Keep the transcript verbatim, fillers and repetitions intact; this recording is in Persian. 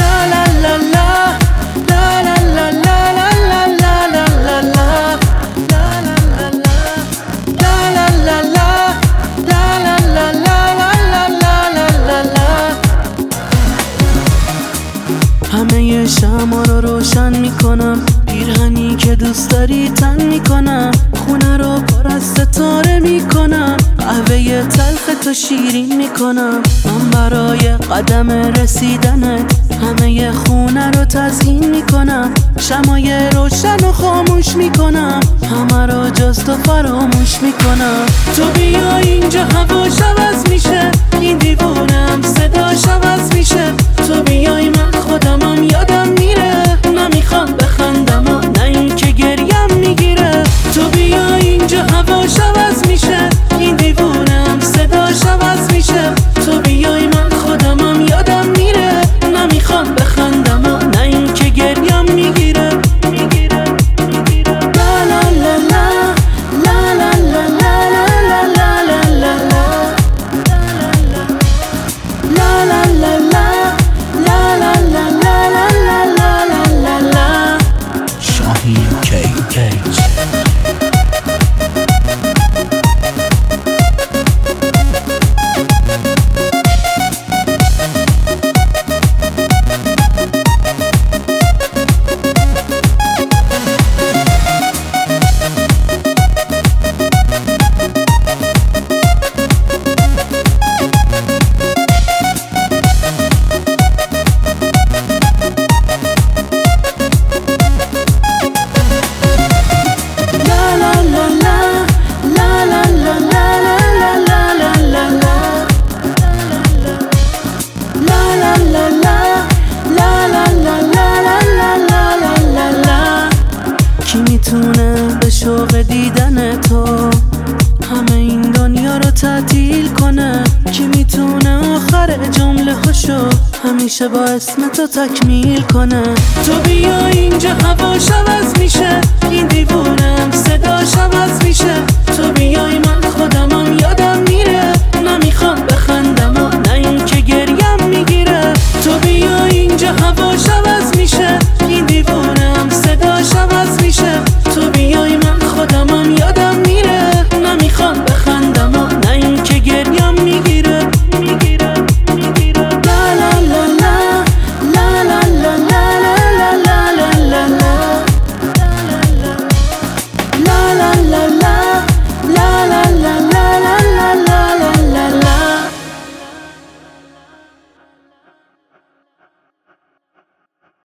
همه شمع رو روشن میکنم، پیرهنی که دوست داری تن میکنم، خونه رو پر از ستاره میکنم، قهوه تلخ تو شیرین میکنم. من برای قدم رسیدنت همه خونه رو تزیین میکنم، شمعای روشن و خاموش میکنم، همه رو جز تو فراموش میکنم. تو بیا اینجا هواش عوض میشه، این دیوونم صداش عوض میشه. تو بیای من خودمم یادم میره، نمیخوام بخندم و نه این که گریم میگیره. تو بیا اینجا هواش عوض میشه، این دیوونم صداش عوض میشه. تو بیای من خودمم یادم میره، نمیخوام بخندم و نه این که گریم میگیره. کی میتونه به شوق دیدن تو همه این دنیا رو تعطیل کنه؟ کی میتونه آخر جمله هاشو همیشه با اسم تو تکمیل کنه؟ تو بیا اینجا هواش عوض میشه، این دیوونم صداش عوض میشه. تو بیای